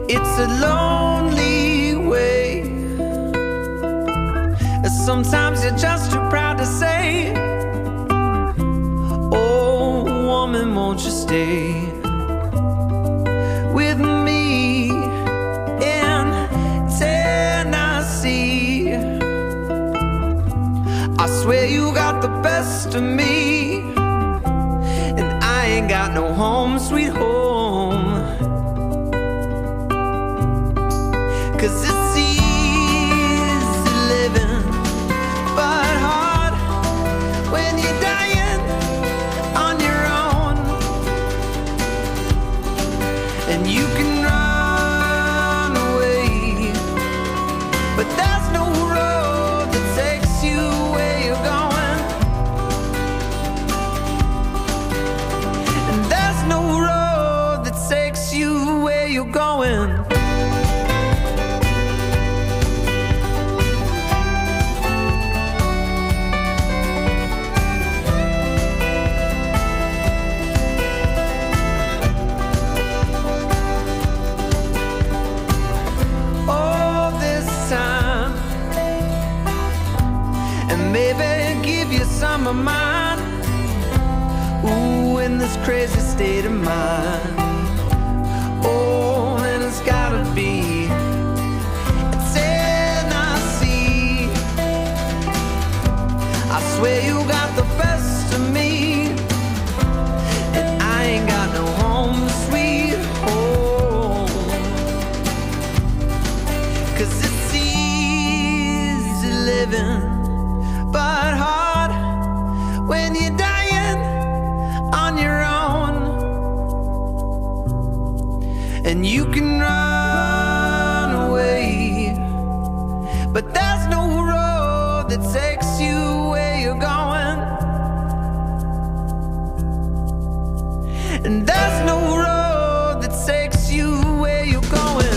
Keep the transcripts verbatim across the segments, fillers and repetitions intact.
It's a lonely way. Sometimes you're just too proud to say, oh woman, won't you stay with me in Tennessee? I swear you got the best of me, and I ain't got no home sweet home. 'Cause it's easy living, but hard when you're dying on your own. And you can run away, but there's no road that takes you where you're going. And there's no road that takes you where you're going. Maybe give you some of mine. Ooh, in this crazy state of mind. Oh, and it's gotta be Tennessee. I swear you got the best of me, and I ain't got no home sweet home. 'Cause it's easy living, but hard when you're dying on your own. And you can run away, but there's no road that takes you where you're going. And there's no road that takes you where you're going.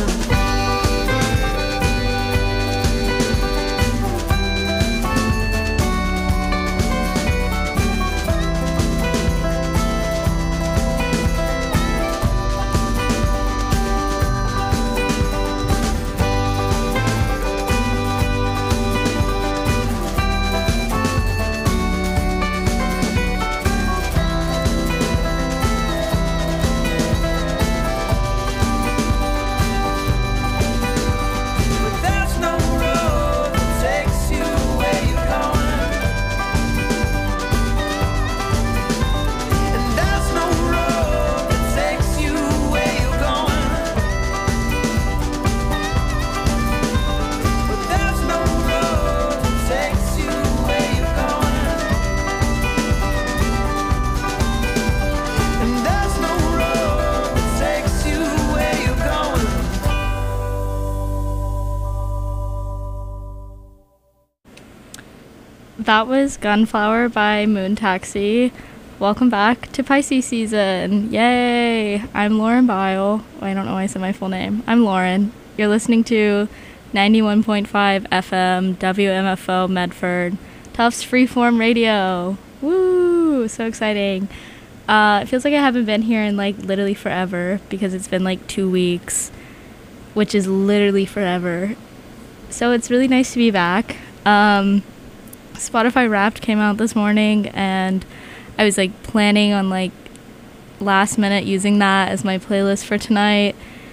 That was Gunflower by Moon Taxi. Welcome back to Pisces season. Yay! I'm Lauren Bile. Oh, I don't know why I said my full name. I'm Lauren. You're listening to ninety-one point five F M W M F O Medford, Tufts Freeform Radio. Woo! So exciting. Uh, it feels like I haven't been here in like literally forever because it's been like two weeks, which is literally forever. So it's really nice to be back. Um, Spotify Wrapped came out this morning, and I was like planning on like last minute using that as my playlist for tonight.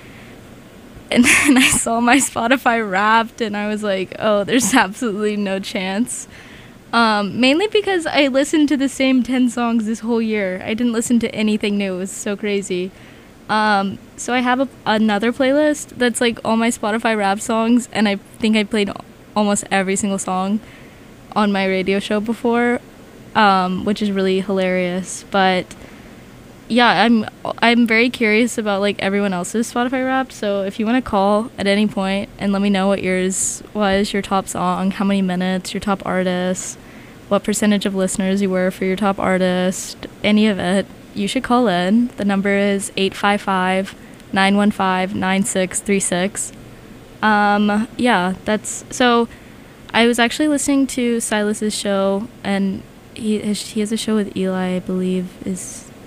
And then I saw my Spotify Wrapped, and I was like, oh, there's absolutely no chance. Um, mainly because I listened to the same ten songs this whole year. I didn't listen to anything new. It was so crazy. Um, so I have a, another playlist that's like all my Spotify Wrapped songs, and I think I played almost every single song on my radio show before, um, which is really hilarious. But yeah, I'm I'm very curious about like everyone else's Spotify Wrapped. So if you want to call at any point and let me know what yours was, your top song, how many minutes, your top artist, what percentage of listeners you were for your top artist, any of it, you should call in. The number is eight five five, nine one five, nine six three six. Um, yeah, that's so. I was actually listening to Silas's show, and he his, he has a show with Eli, I believe, is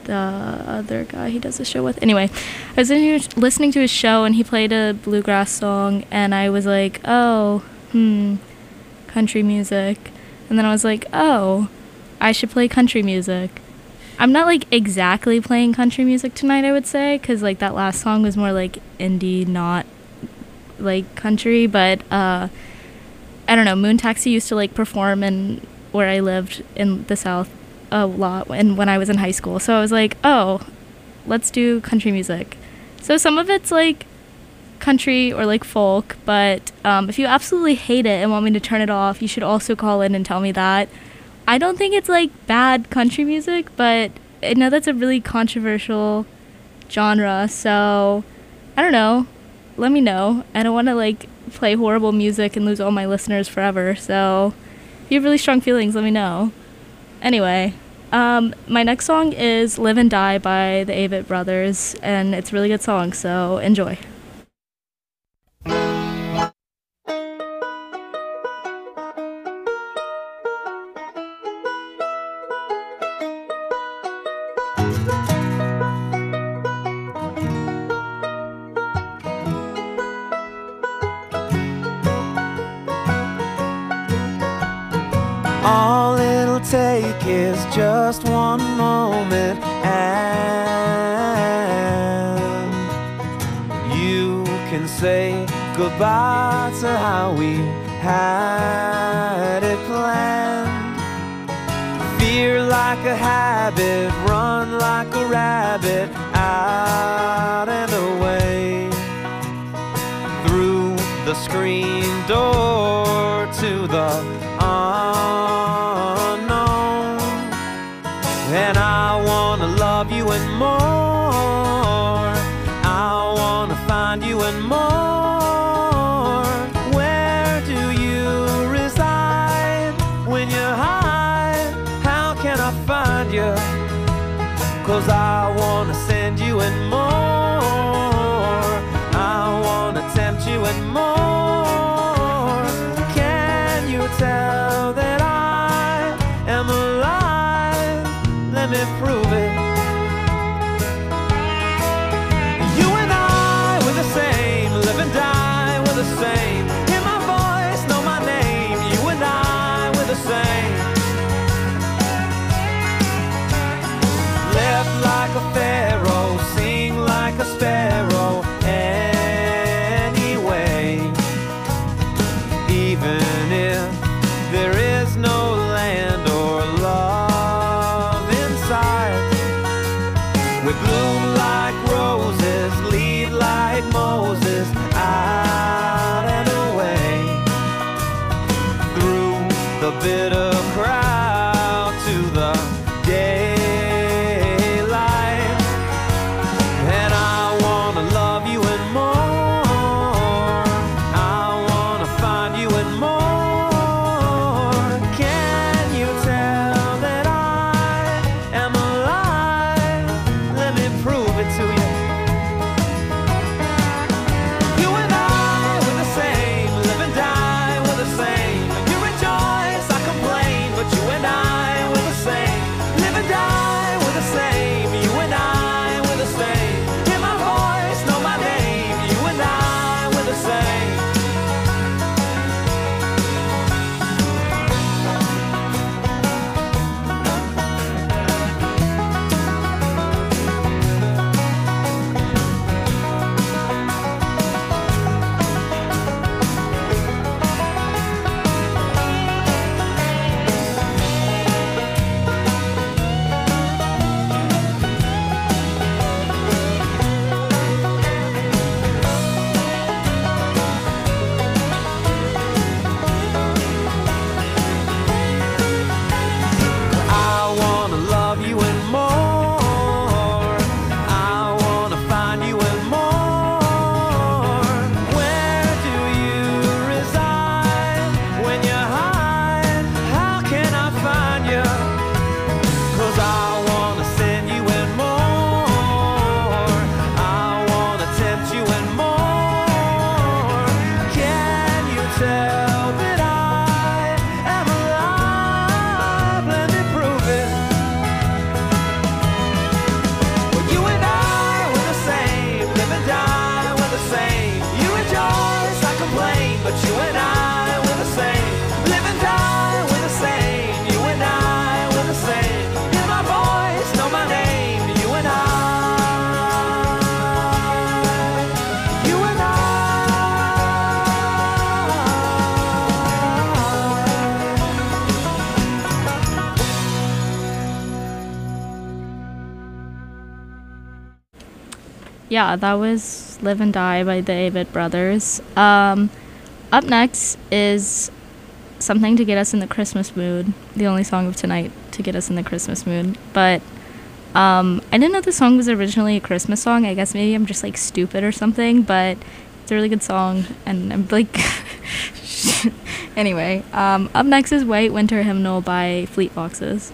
the other guy he does the show with. Anyway, I was listening to his show and he played a bluegrass song and I was like, oh, hmm, country music. And then I was like, oh, I should play country music. I'm not like exactly playing country music tonight, I would say, because like that last song was more like indie, not like country, but uh, I don't know. Moon Taxi used to like perform in where I lived in the South a lot and when I was in high school. So I was like, oh, let's do country music. So some of it's like country or like folk, but um, if you absolutely hate it and want me to turn it off, you should also call in and tell me that. I don't think it's like bad country music, but I know that's a really controversial genre, so I don't know. Let me know. I don't want to like play horrible music and lose all my listeners forever, so if you have really strong feelings, let me know. Anyway, um, my next song is Live and Die by the Avett Brothers, and it's a really good song, so enjoy. All it'll take is just one moment, and you can say goodbye to how we had it planned. Fear like a habit, run like a rabbit, out and away, through the screen door to the unknown. And I wanna love you and more, I wanna find you and more. Where do you reside when you're high? How can I find you? 'Cause I wanna send you and more, I wanna tempt you and more. Can you tell yeah, that was Live and Die by the Avett Brothers. Um, up next is something to get us in the Christmas mood, the only song of tonight to get us in the Christmas mood. But um, I didn't know the song was originally a Christmas song. I guess maybe I'm just like stupid or something, but it's a really good song, and I'm like... Anyway, um, up next is White Winter Hymnal by Fleet Foxes.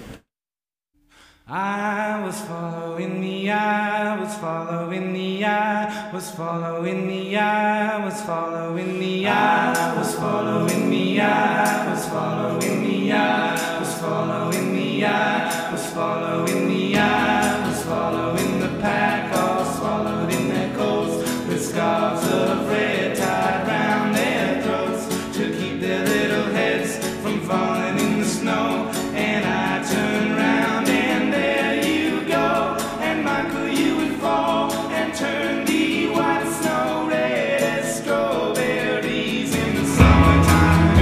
I was following the eye, was following the eye, was following the eye, was following the eye, was following the eye, was following the eye, was following the eye, was following the eye, was following the pack, all swallowed in their coats, with scarves of red tied round their throats, to keep their little heads from falling in the snow. And I turned round and there you go, and Michael, you would fall and turn the white snow red as strawberries in the summertime.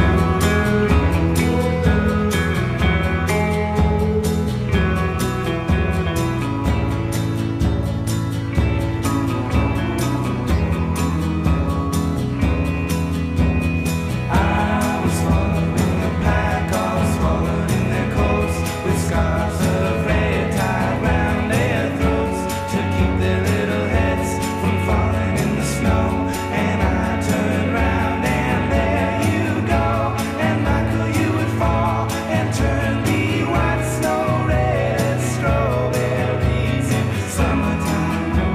I was following the pack, all swallowed in their coats, with scarves of red tied round their throats, to keep their little heads from falling in the snow. And I turned round and there you go, and Michael, you would fall and turn the white snow red as strawberries in summertime.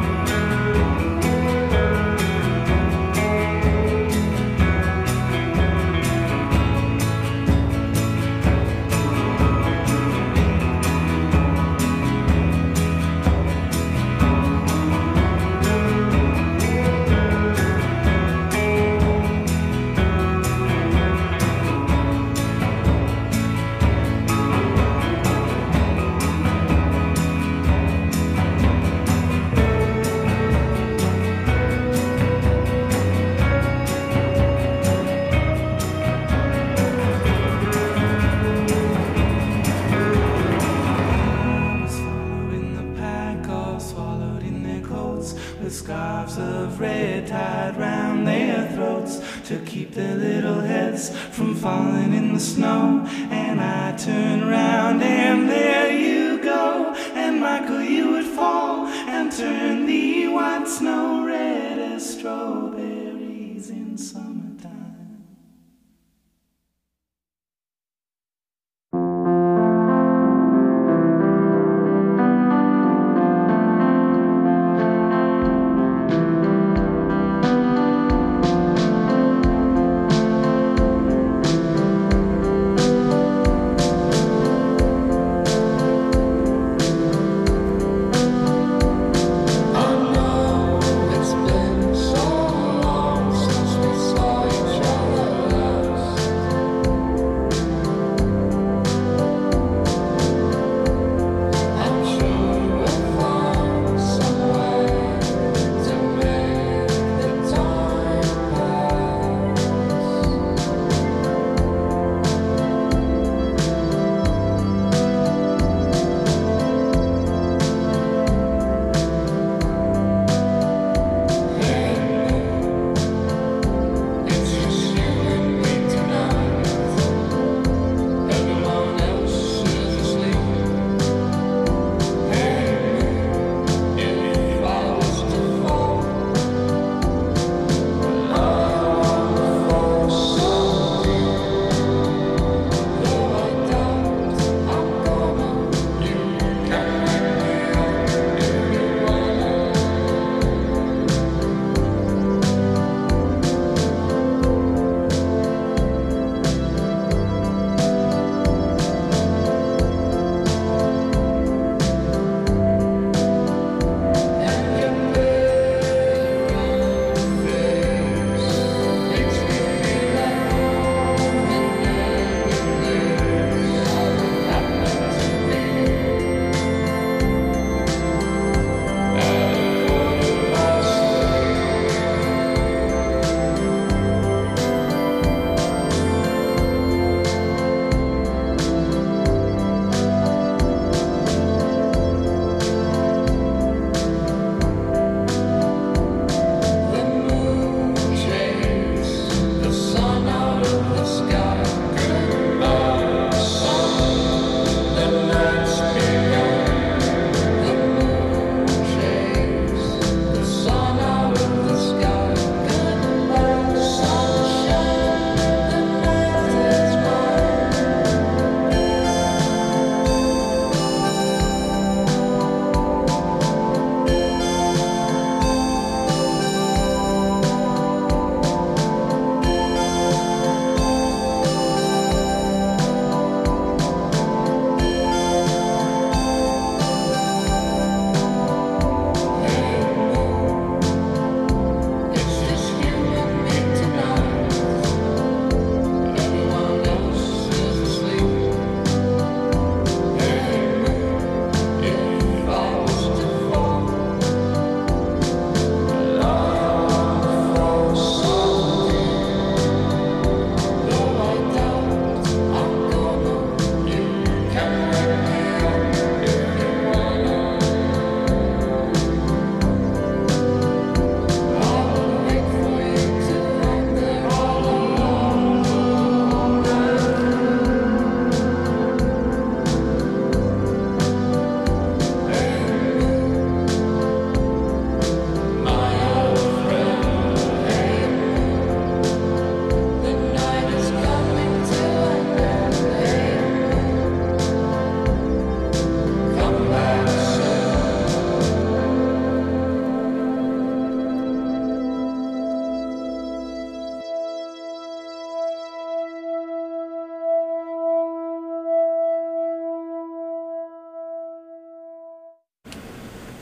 I was following the pack, all swallowed in their coats, with scarves of red tied round their throats, to keep their little heads from falling in the snow. And I turned round and there you go, and Michael, you would fall and turn the white snow red as strawberries in summertime. I know that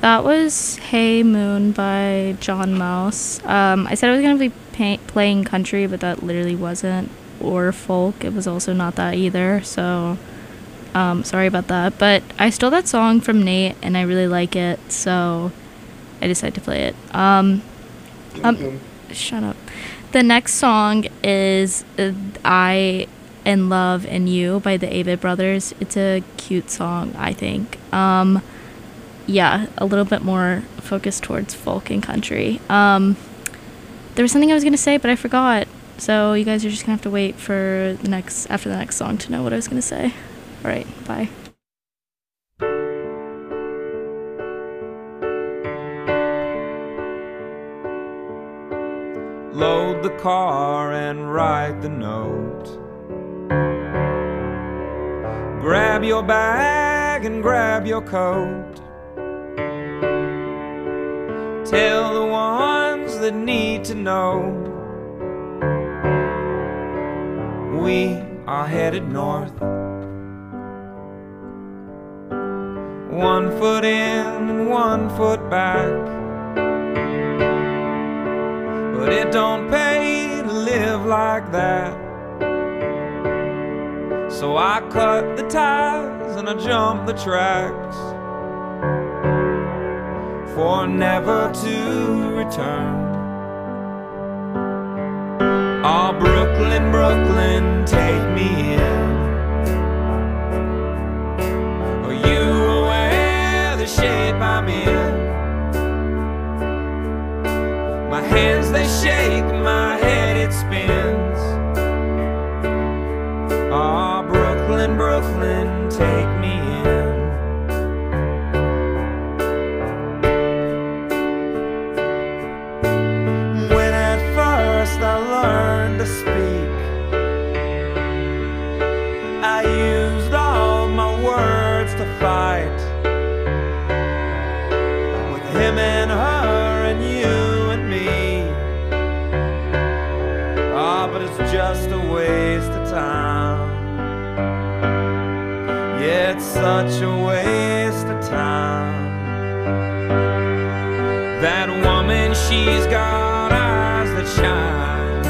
That was Hey Moon by John Mouse. Um, I said I was going to be pay- playing country, but that literally wasn't. Or folk. It was also not that either. So, um, sorry about that. But I stole that song from Nate, and I really like it. So, I decided to play it. Um, um, shut up. The next song is uh, I and Love and You by the Avett Brothers. It's a cute song, I think. Um... Yeah, a little bit more focused towards folk and country. Um, there was something I was going to say, but I forgot. So you guys are just going to have to wait for the next, after the next song to know what I was going to say. All right, bye. Load the car and write the note. Grab your bag and grab your coat. Tell the ones that need to know we are headed north. One foot in and one foot back, but it don't pay to live like that. So I cut the ties and I jump the tracks, for never to return. Oh, Brooklyn, Brooklyn, take me in. Are you aware of the shape I'm in? My hands, they shake, my head, it spins. Oh, Brooklyn, Brooklyn, take me in. I learned to speak, I used all my words to fight with him and her and you and me. Ah, oh, but it's just a waste of time. Yeah, it's such a waste of time. That woman, she's got eyes that shine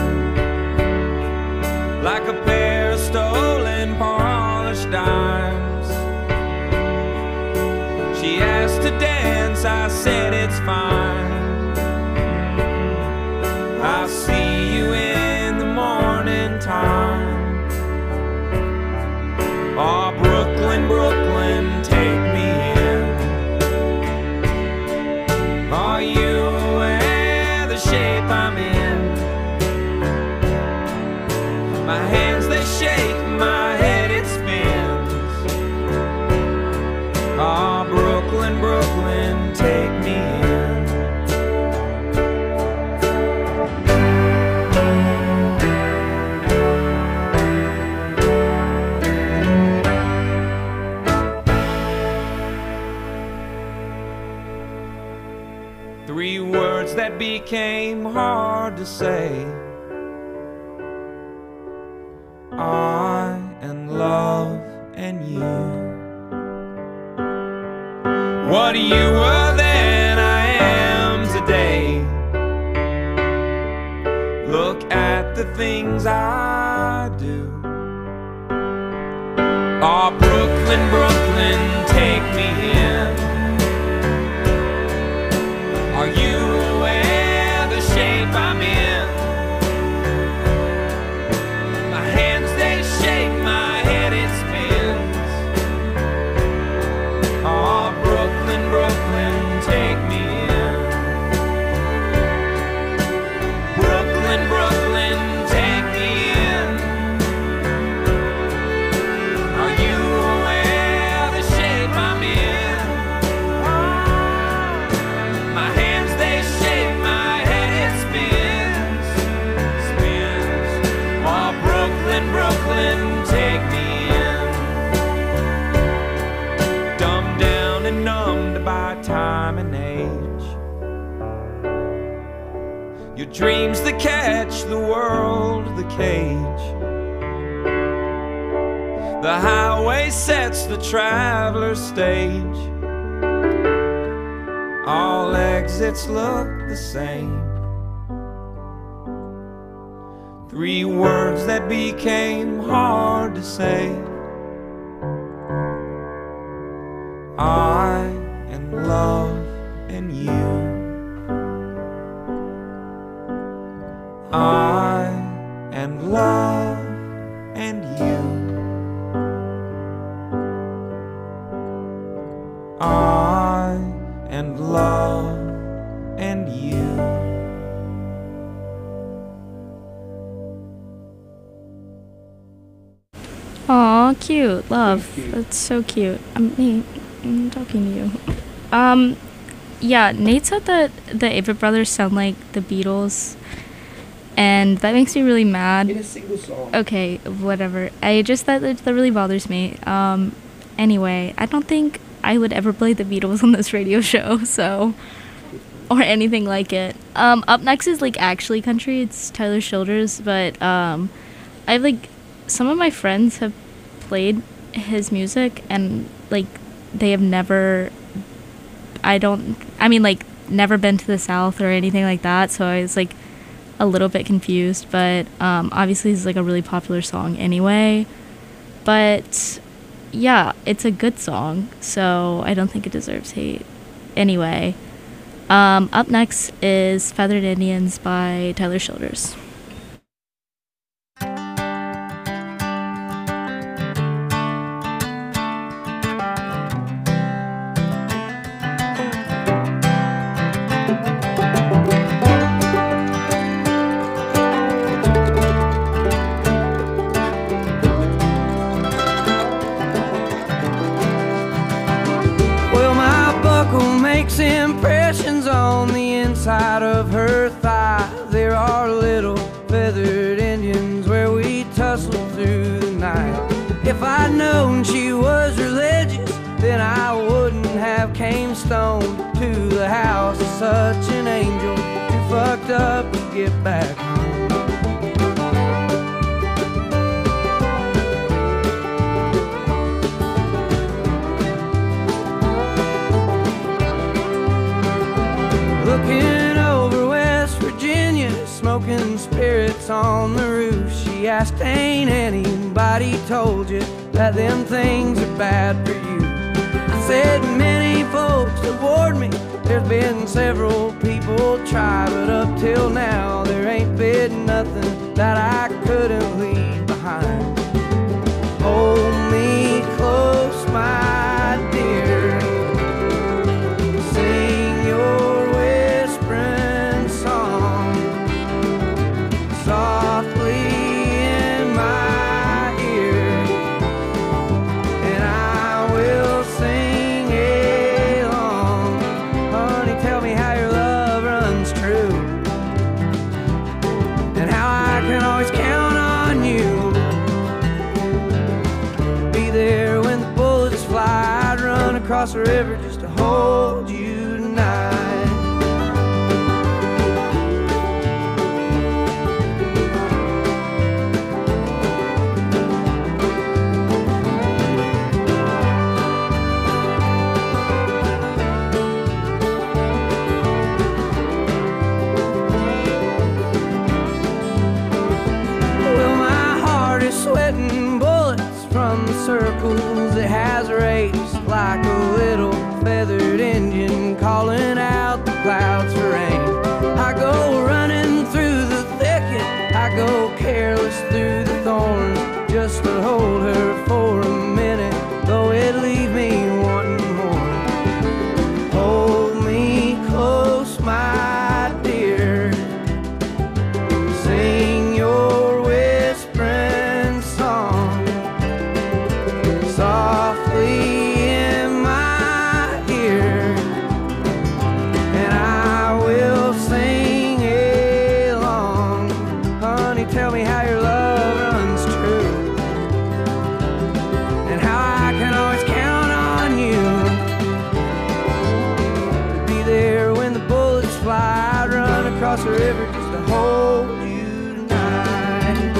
like a pair of stolen polished dimes. She asked to dance, I said it's fine. I'll see you in the morning time. Oh, Brooklyn, Brooklyn, take me in. Are you aware of the shape I'm in? My hands, they shake, my head, it spins. Oh, Brooklyn, Brooklyn, take me in. Three words that became hard to say. I and love and you. What you were then, I am today. Look at the things I do. Oh, Brooklyn, Brooklyn, take me in. Are you aware of the shape I'm in? Your dreams that catch the world, the cage. The highway sets the traveler's stage. All exits look the same. Three words that became hard to say. I and love and you. I and love and you. I and love and you. Aw, cute. Love. That's so cute. I'm Nate. I'm talking to you. Um, yeah, Nate said that the Avett Brothers sound like the Beatles, and that makes me really mad. In a single song. Okay, whatever. I just, that, that really bothers me. Um, anyway, I don't think I would ever play the Beatles on this radio show, so, or anything like it. Um, up next is, like, actually country. It's Tyler Childers, but, um, I've, like, some of my friends have played his music, and, like, they have never, I don't, I mean, like, never been to the South or anything like that, so I was, like, a little bit confused, but, um, obviously it's, like, a really popular song anyway, but, yeah, it's a good song, so I don't think it deserves hate. Anyway, um, up next is Feathered Indians by Tyler Childers. Impressions on the inside of her thigh. There are little feathered Indians where we tussled through the night. If I'd known she was religious, then I wouldn't have came stoned to the house of such an angel, too fucked up to get back home. Looking over West Virginia, smoking spirits on the roof, she asked, ain't anybody told you that them things are bad for you? I said, many folks have warned me, there's been several people try, but up till now there ain't been nothing that I couldn't leave behind. Hold me close, my dear, sing your softly in my ear, and I will sing along. Honey, tell me how your love runs true, and how I can always count on you. Be there when the bullets fly. I'd run across the river just to hold you tonight. Sweating bullets from the circles it has raced, like a little feathered Indian calling out the clouds for rain. I go running through the thicket, I go careless through the thorns, just to hold her for a minute, though it leave me wanting more. Hold me close, my dear, sing your whispering song softly in my ear, and I will sing along. Honey, tell me how your love runs true, and how I can always count on you to be there when the bullets fly. I'd run across the river just to hold you tonight.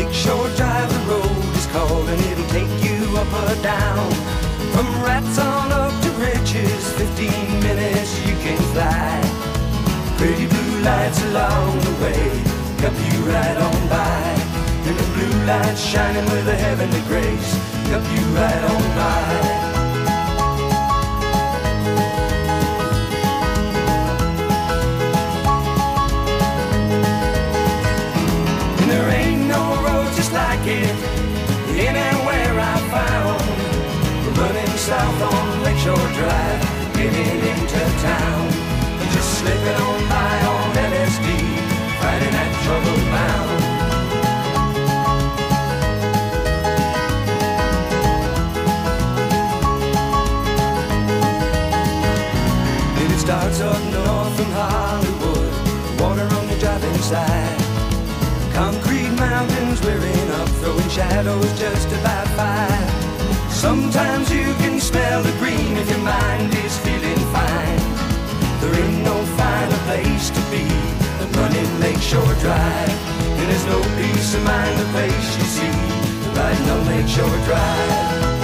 Lakeshore Drive, the road is calling, it'll take you up or down. From Rats on up to Riches, fifteen minutes you can fly. Pretty blue lights along the way, help you right on by. And the blue lights shining with a heavenly grace, help you right on by. Like it anywhere I found. We're running south on Lakeshore Drive, getting into town. Just slipping on by on L S D, Friday night trouble bound. Then it starts up north from Hollywood, water on the driving side. Concrete mountains rearing up, throwing shadows just about five. Sometimes you can smell the green if your mind is feeling fine. There ain't no finer place to be than running Lakeshore Drive. And there's no peace of mind the place you see riding on Lakeshore Drive.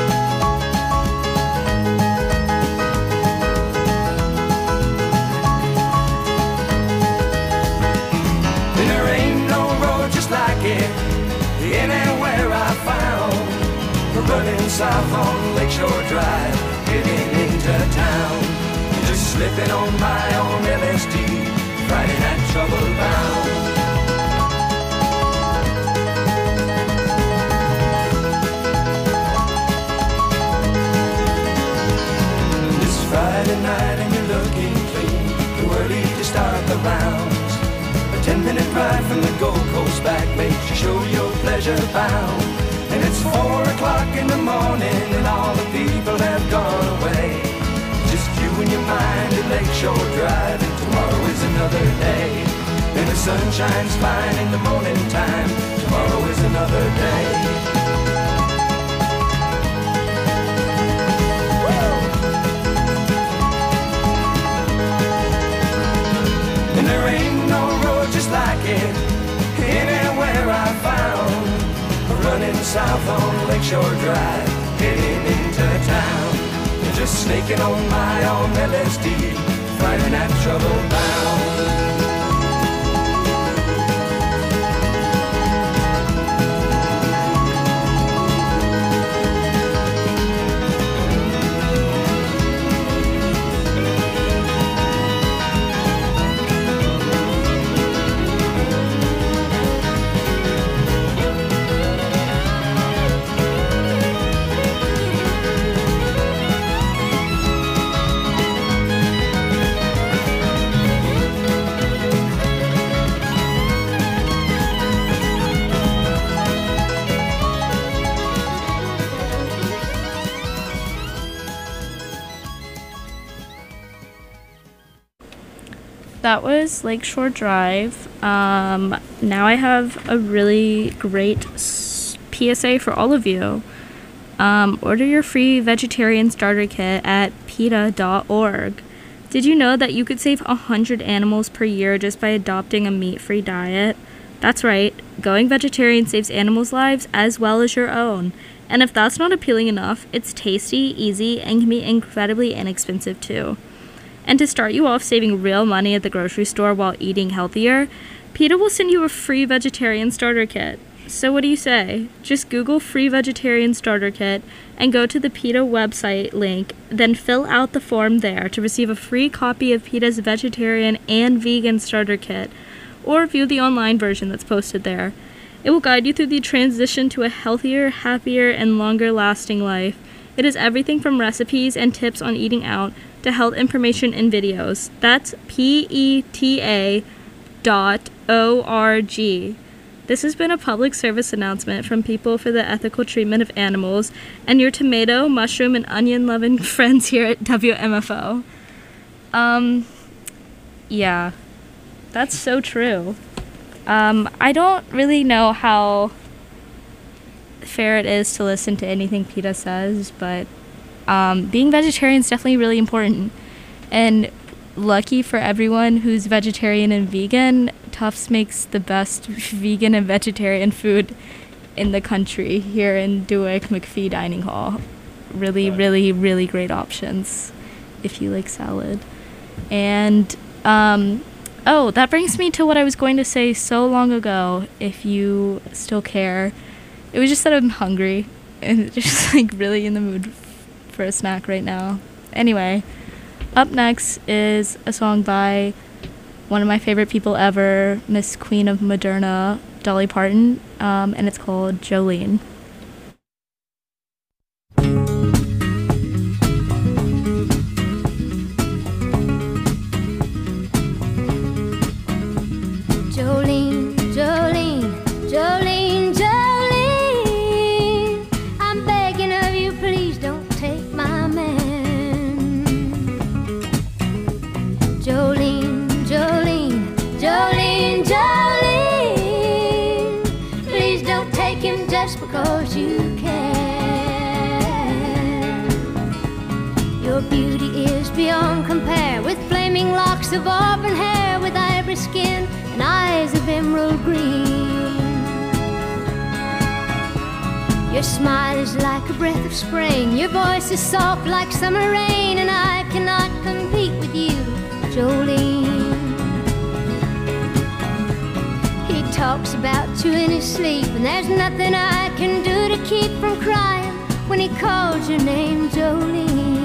Like it anywhere I found. We're running south on Lakeshore Drive, getting into town. Just slipping on by on L S D, Friday night trouble bound. This Friday night and you're looking clean, too early to start the rounds. Ten minute ride from the Gold Coast back makes you show your pleasure bound. And it's four o'clock in the morning and all the people have gone away. Just you and your mind at Lakeshore Drive, and tomorrow is another day. And the sun shines fine in the morning time, tomorrow is another day. And there ain't no road just like it anywhere I found. Running south on Lakeshore Drive, getting into town. Just snaking on by on L S D, Friday night trouble bound. That was Lakeshore Drive. Um, now I have a really great s- P S A for all of you. Um, order your free vegetarian starter kit at PETA dot org. Did you know that you could save one hundred animals per year just by adopting a meat-free diet? That's right, going vegetarian saves animals' lives as well as your own. And if that's not appealing enough, it's tasty, easy, and can be incredibly inexpensive too. And to start you off saving real money at the grocery store while eating healthier, PETA will send you a free vegetarian starter kit. So what do you say? Just Google free vegetarian starter kit and go to the PETA website link, then fill out the form there to receive a free copy of PETA's vegetarian and vegan starter kit, or view the online version that's posted there. It will guide you through the transition to a healthier, happier, and longer-lasting life. It is everything from recipes and tips on eating out to health information and videos. That's P E T A dot O R G. This has been a public service announcement from People for the Ethical Treatment of Animals and your tomato, mushroom, and onion-loving friends here at W M F O. Um, yeah, that's so true. Um, I don't really know how fair it is to listen to anything PETA says, but um, being vegetarian is definitely really important. And lucky for everyone who's vegetarian and vegan, Tufts makes the best vegan and vegetarian food in the country here in Dewick McPhee Dining Hall. Really, really, really great options if you like salad. And, um, oh, that brings me to what I was going to say so long ago, if you still care. It was just that I'm hungry and just, like, really in the mood f- for a snack right now. Anyway, up next is a song by one of my favorite people ever, Miss Queen of Moderna, Dolly Parton, um, and it's called Jolene. Jolene, Jolene, Jolene, Jolene, I'm begging of you, please don't take my man. Jolene, Jolene, Jolene, Jolene, please don't take him just because you can. Your beauty is beyond compare, with flaming locks of auburn hair, with ivory skin and eyes of emerald green. Your smile is like a breath of spring, your voice is soft like summer rain, and I cannot compete with you, Jolene. He talks about you in his sleep, and there's nothing I can do to keep from crying when he calls your name, Jolene.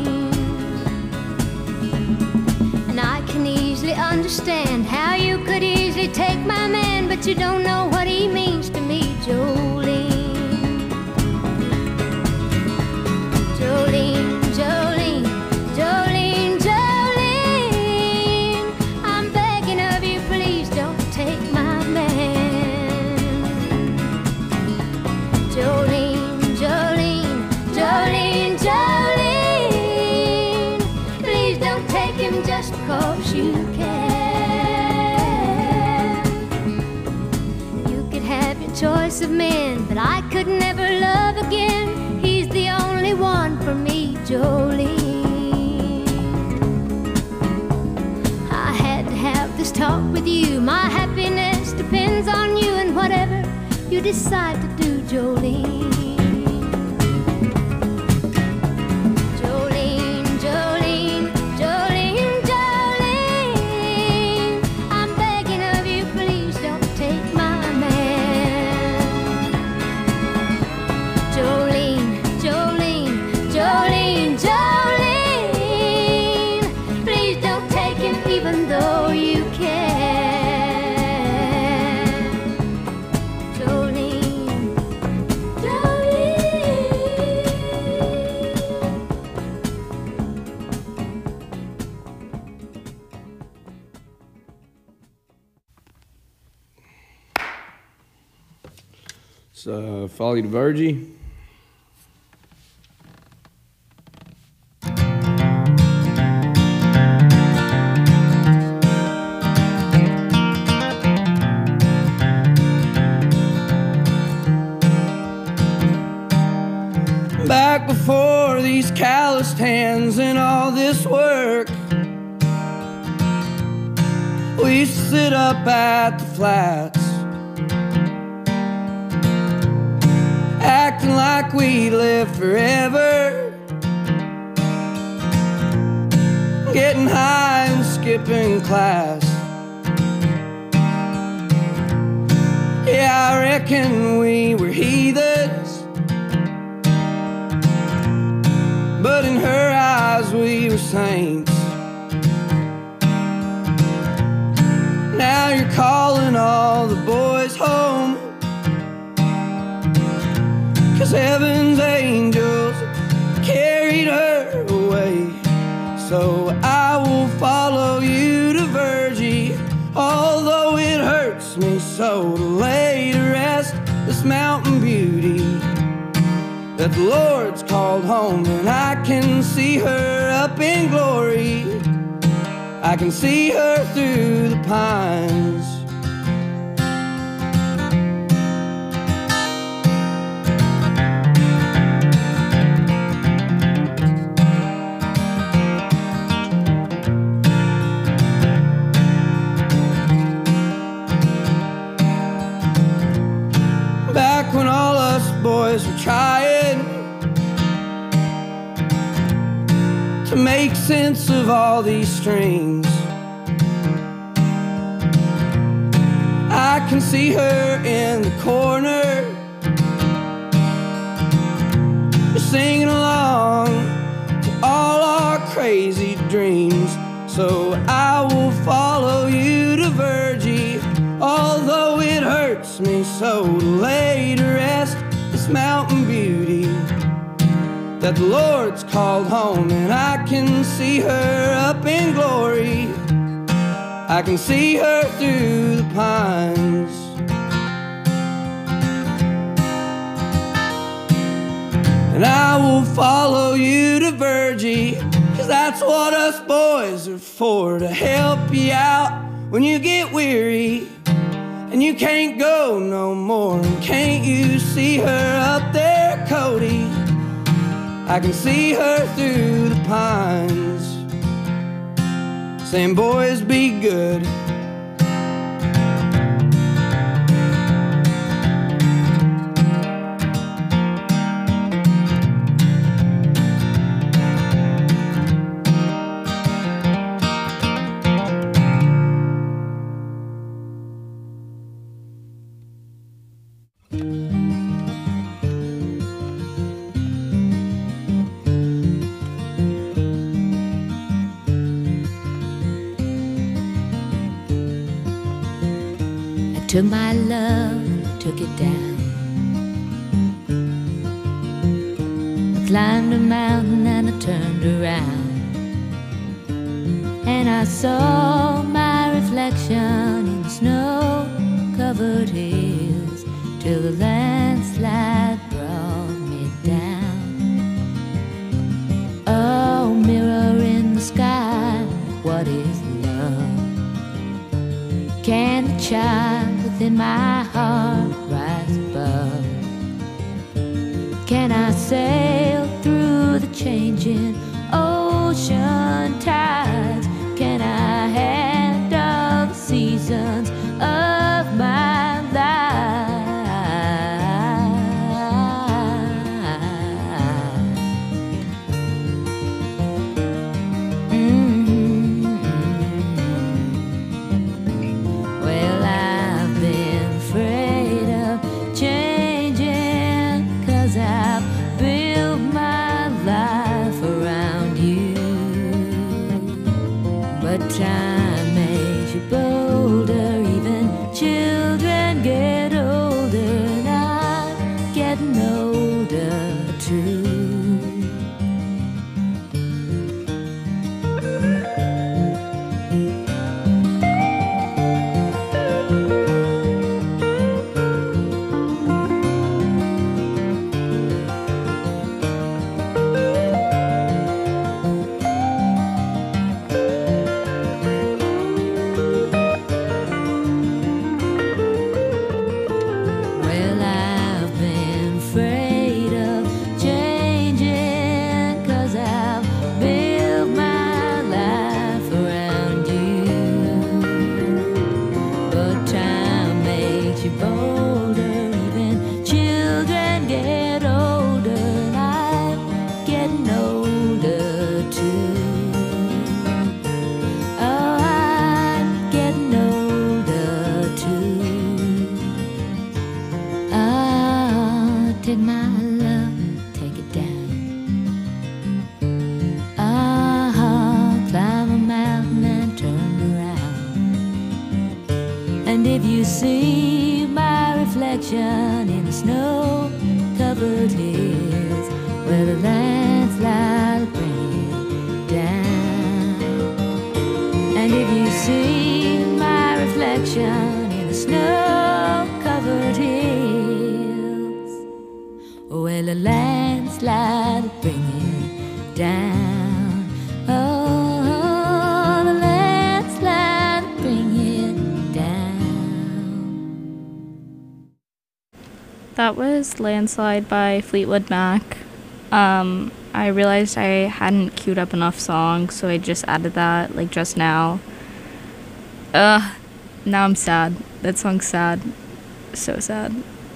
And I can easily understand how you could easily take my man, but you don't know what he means to me, Jolene. Jolene, Jolene, Jolene, Jolene, I'm begging of you, please don't take my man. Jolene, Jolene, Jolene, Jolene, please don't take him just because you can. You could have your choice of men, but I could never love again. He's the only one for me, Jolene. I had to have this talk with you. My happiness depends on you, and whatever you decide to do, Jolene. Jolene, Jolene, Jolene, Jolene, I'm begging of you, please don't take my man. Jolene, Jolene, Jolene, Jolene, please don't take him even though you can. Jolene, Jolene. It's uh, Folly to Virgie. Back before these calloused hands and all this work, we used to sit up at the flats, acting like we live forever, getting high and skipping class. Yeah, I reckon we were heathens, but in her eyes we were saints. Now you're calling all the boys home, 'cause heaven's angels carried her away. So I will follow you to Virgie, although it hurts me so to lay to rest this mountain beauty that the Lord's called home. And I can see her up in glory, I can see her through the pines. Back Back when all us boys were trying to make sense of all these strings. I can see her in the corner, singing along to all our crazy dreams. So I will follow you to Virgie, although it hurts me so to lay to rest this mountain beauty that the Lord's called home. And I can see her up in glory, I can see her through the pines. And I will follow you to Virgie, 'cause that's what us boys are for, to help you out when you get weary and you can't go no more. And can't you see her up there, Cody? I can see her through the pines, saying, boys, be good. Took my love, took it down. I climbed a mountain and I turned around, and I saw my reflection in snow-covered hills, till the landslide brought me down. Oh, mirror in the sky, what is love? Can the child within my heart rise above? Can I sail through the changing ocean tides? Can I handle the seasons of my life? Mm-hmm. Well, I've been afraid of changing, 'cause I've built my life around you. But time makes you bolder, even children get older, and I'm getting older too. Well, I've been afraid of changing, 'cause I've built my life around you. But time makes you bolder, even children get older, and I'm getting older too. Oh, I'm getting older too. Ah, take my love, take it down. Ah, climb a mountain and turn around. And if you see my reflection in the snow-covered hills, where the landslide bring it down. And if you see my reflection in the snow-covered hills, well, the landslide bring it down. Oh, the landslide bring it down. That was Landslide by Fleetwood Mac. Um, I realized I hadn't queued up enough songs, so I just added that, like, just now. Ugh, now I'm sad. That song's sad. So sad.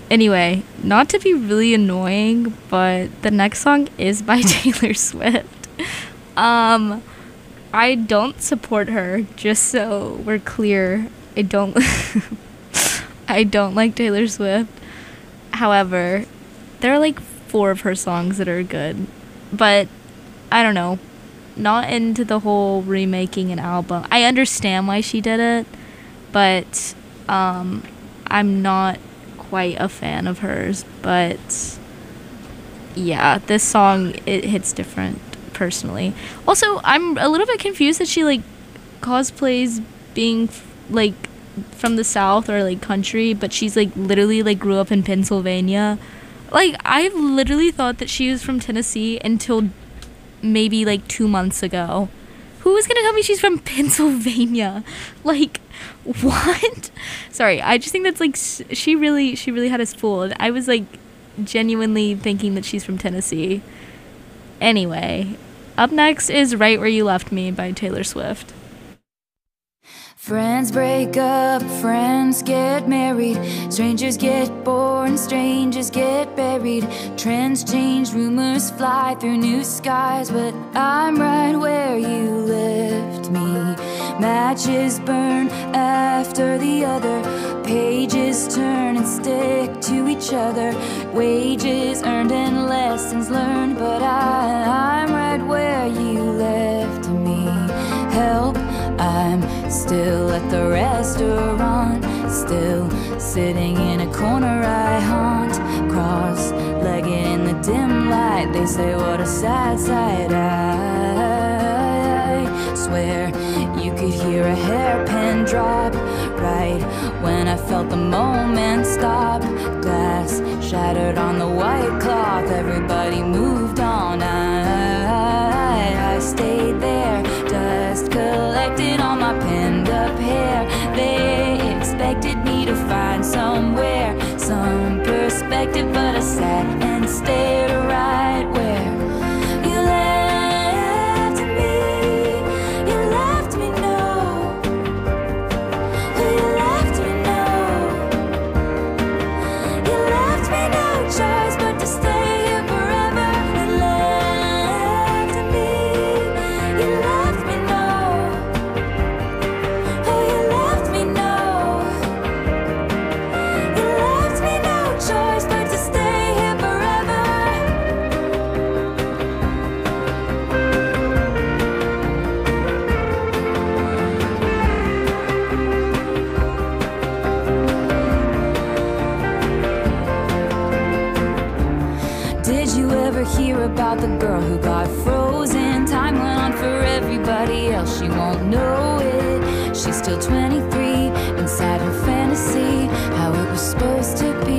Anyway, not to be really annoying, but the next song is by Taylor Swift. Um, I don't support her, just so we're clear. I don't I don't like Taylor Swift. However, there are like four of her songs that are good. But I don't know. Not into the whole remaking an album. I understand why she did it, but um I'm not quite a fan of hers. But yeah, this song, it hits different personally. Also, I'm a little bit confused that she like cosplays being like from the South or like country, but she's like literally like grew up in Pennsylvania. Like, I literally thought that she was from Tennessee until maybe like two months ago. Who was gonna tell me she's from Pennsylvania? Like, what? Sorry, I just think that's like she really she really had us fooled. I was like genuinely thinking that she's from Tennessee. Anyway, up next is Right Where You Left Me by Taylor Swift. Friends break up, friends get married, strangers get born, strangers get buried. Trends change, rumors fly through new skies, but I'm right where you left me. Matches burn after the other, pages turn and stick to each other. Wages earned and lessons learned, but I, I'm right where you left me. Help, I'm still at the restaurant, still sitting in a corner I haunt, cross-legged in the dim light. They say what a sad sight. I swear you could hear a hairpin drop right when I felt the moment stop. Glass shattered on the white cloth, everybody moved on. I, I stayed there, dust collected on my pinned up hair. They expected me to find somewhere, some perspective, but I sat and stared right where you left me. You left me, no. You left me, no. You left me no choice but to stay here forever. You left me. You left me, no. Oh, you left me, no. You left me no choice but to stay here forever. Did you ever hear about the girl who got frozen? Time went on for everybody else, she won't know it. She's still twenty-three, inside her fantasy, how it was supposed to be.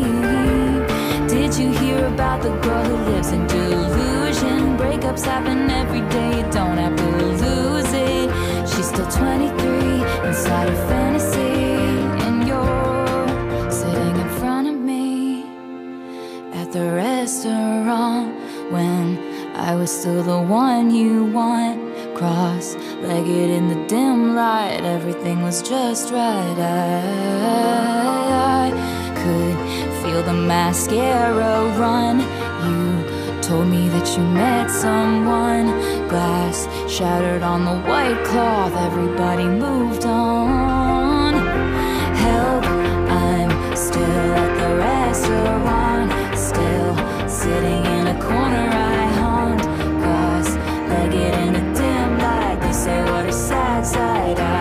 Did you hear about the girl who lives in delusion? Breakups happen every day, you don't have to lose it. She's still twenty-three, inside her fantasy, and you're sitting in front of me at the restaurant when I was still the one you want. Cross-legged in the dim light, everything was just right. I, I could feel the mascara run. You told me that you met someone. Glass shattered on the white cloth, everybody moved on. Help, I'm still at the restaurant, still sitting in a corner I haunt, cross-legged in a dim light. You say what a sad sight. I,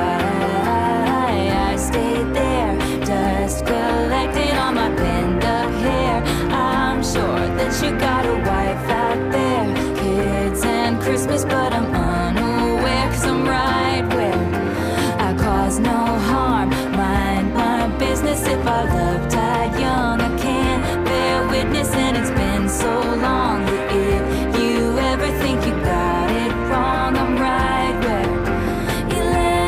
I stayed there, dust collected on my pinned up hair. I'm sure that you got a wife out there, kids and Christmas, but I'm unaware, cause I'm right where I cause no harm. Mind my business, if I love died young, I can't bear witness, and it's been so long that if you ever think you got it wrong, I'm right where you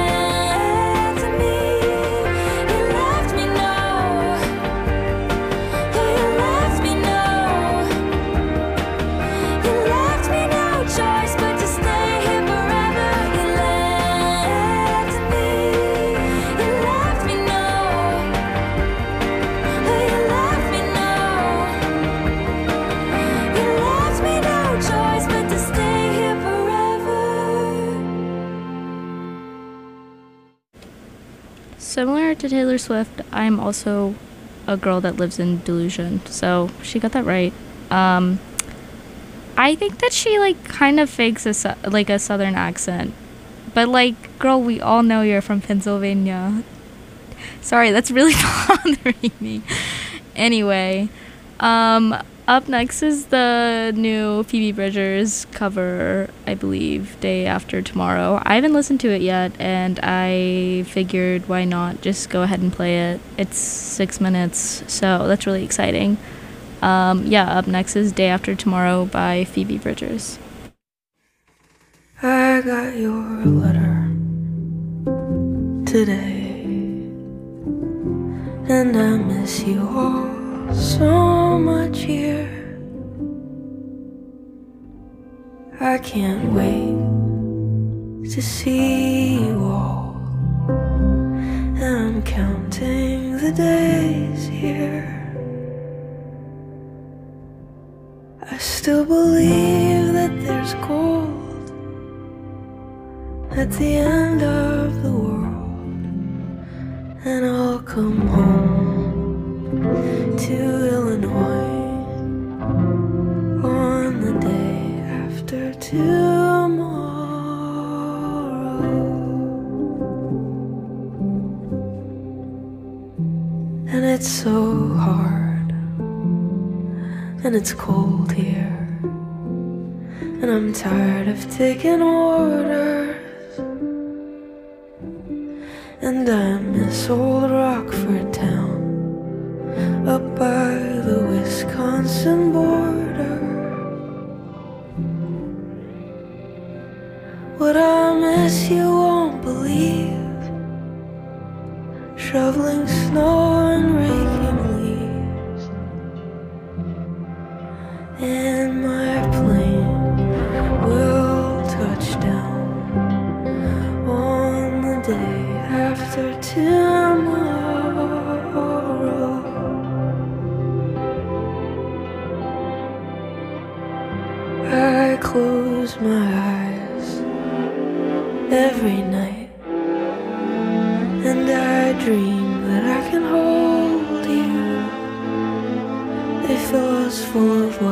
left me. You left me, no. Oh, you left me, no. to Taylor Swift, I'm also a girl that lives in delusion, so she got that right. Um, I think that she, like, kind of fakes a, su- like, a southern accent. But, like, girl, we all know you're from Pennsylvania. Sorry, that's really bothering me. Anyway, um, up next is the new Phoebe Bridgers cover, I believe, Day After Tomorrow. I haven't listened to it yet, and I figured why not just go ahead and play it. It's six minutes, so that's really exciting. Um, yeah, up next is Day After Tomorrow by Phoebe Bridgers. I got your letter today, and I miss you all so much here. I can't wait to see you all, and I'm counting the days here. I still believe that there's gold at the end of the world, and I'll come home to Illinois on the day after tomorrow. And it's so hard, and it's cold here, and I'm tired of taking orders. And I miss old Rockford town up by the Wisconsin border. What I miss you won't believe, shoveling snow and raking leaves. And my plane will touch down on the day after tomorrow. I close my eyes every night, and I dream that I can hold you. They fill us full of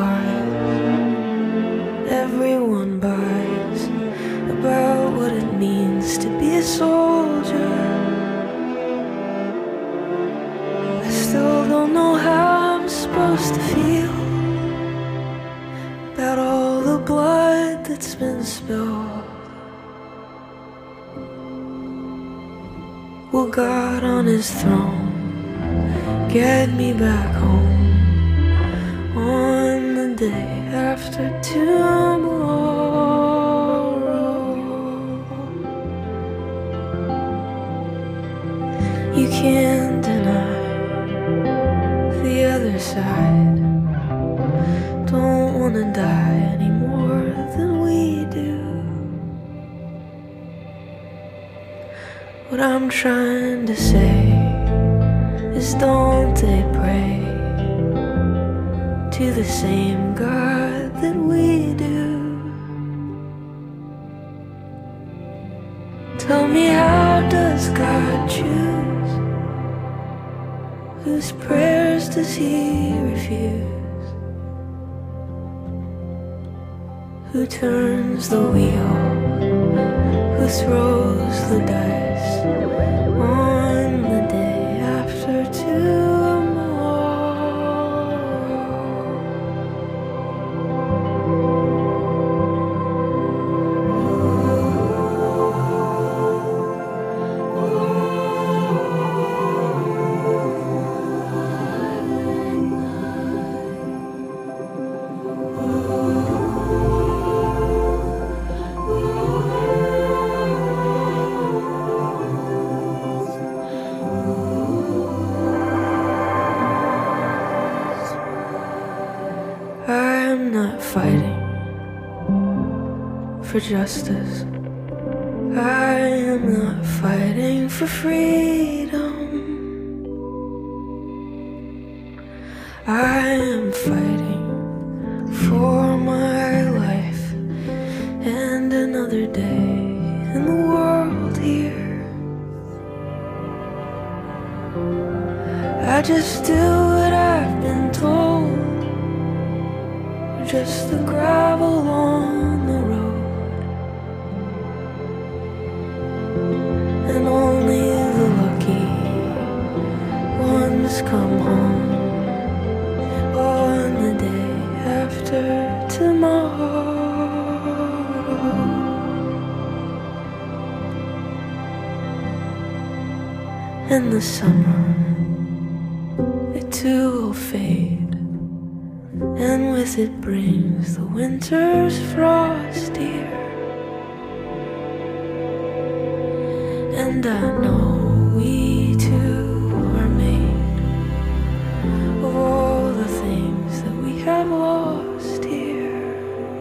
lies everyone buys about what it means to be a soldier. I still don't know how I'm supposed to feel about all the blood that's been spilled. Will God on his throne get me back home on the day after tomorrow? You can't deny the other side don't wanna die any more than we do. What I'm trying to say is, don't they pray to the same God that we do? Tell me, how does God choose? Whose prayers does he refuse? Who turns the wheel? Who throws the dice on the day after tomorrow? I'm not fighting for justice. I am not fighting for freedom. I am fighting for my life and another day in the world here. just the gravel on the road, and only the lucky ones come home on the day after tomorrow. And the summer, it too will fade, and with it brings the winter's frost here. And I know we two are made of all the things that we have lost here.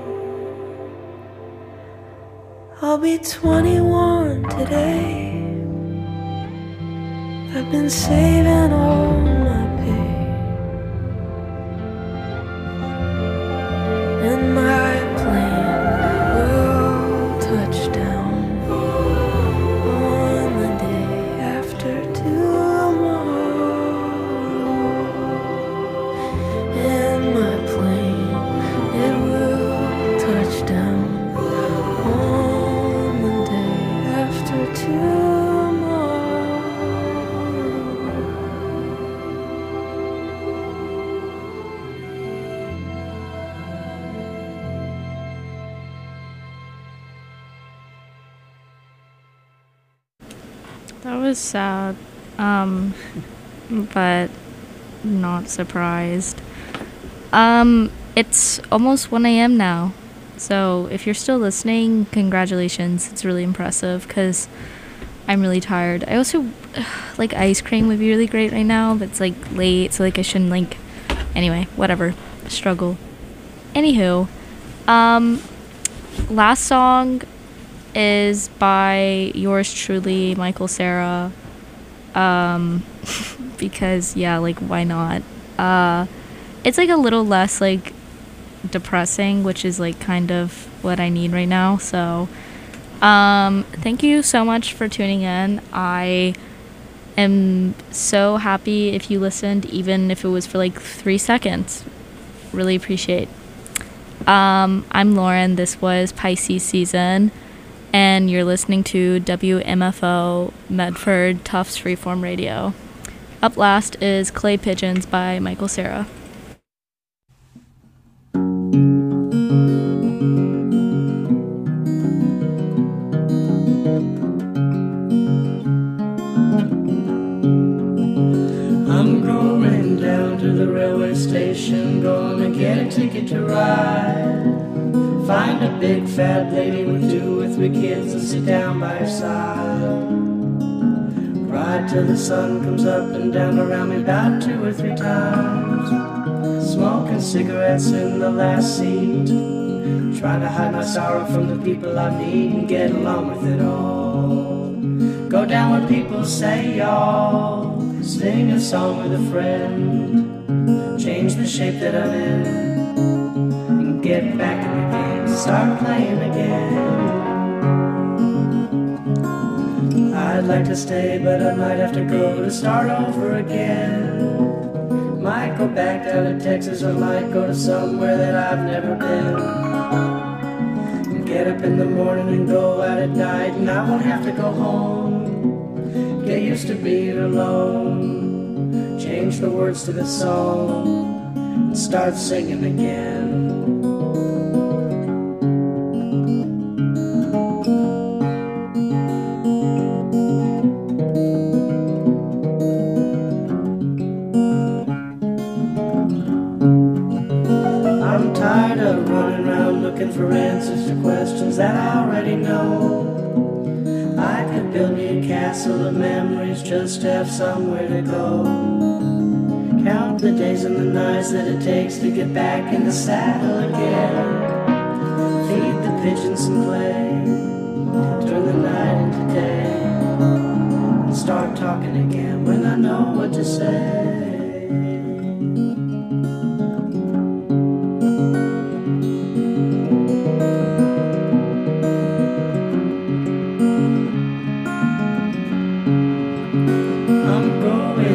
I'll be twenty-one today. I've been saving all my pay, and my plane will touch down on the day after tomorrow. And my plane, it will touch down on the day after tomorrow. That was sad, um, but not surprised. Um, it's almost one a.m. now, so if you're still listening, congratulations. It's really impressive, because I'm really tired. I also, like, ice cream would be really great right now, but it's, like, late, so, like, I shouldn't, like, anyway, whatever, struggle. Anywho, um, last song is by yours truly, Michael Cera, um, because, yeah, like, why not? Uh, it's, like, a little less, like, depressing, which is, like, kind of what I need right now, so, um, thank you so much for tuning in. I am so happy if you listened, even if it was for, like, three seconds. Really appreciate. Um, I'm Lauren, this was Pisces Season, and you're listening to W M F O Medford Tufts Freeform Radio. Up last is Clay Pigeons by Michael Cera. I'm going down to the railway station, gonna get a ticket to ride. Find a big fat lady with two or three kids and sit down by her side. Ride till the sun comes up and down around me about two or three times. Smoking cigarettes in the last seat, trying to hide my sorrow from the people I meet and get along with it all. Go down where people say y'all, sing a song with a friend, change the shape that I'm in, and get back in the game, start playing again. I'd like to stay, but I might have to go to start over again. Might go back down to Texas, or might go to somewhere that I've never been. And get up in the morning and go out at night, and I won't have to go home. Get used to being alone, change the words to the song, and start singing again. I'm tired of running around looking for answers to questions that I already know. I could build me a castle of memories just to have somewhere to go. Count the days and the nights that it takes to get back in the saddle again. Feed the pigeons some clay, turn the night into day, and start talking again when I know what to say.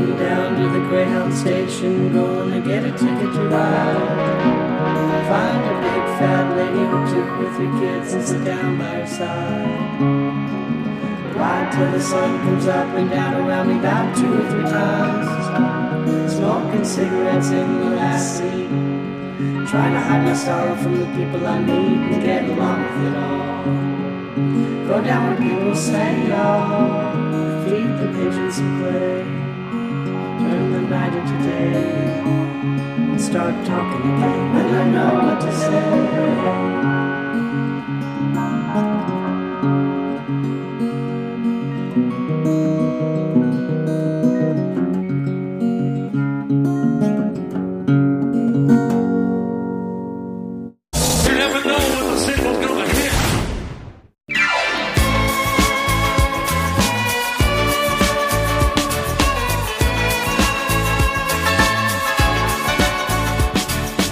Greyhound station, gonna get a ticket to ride. Find a nights and sit down by her side. Ride till the sun comes up and down around me about two or three times. Smoking cigarettes in the last seat, trying to hide my sorrow from the people I meet and get along with it all. Go down where people say, oh, feed the pigeons some play, turn the night into day, and start talking again when I know what to say.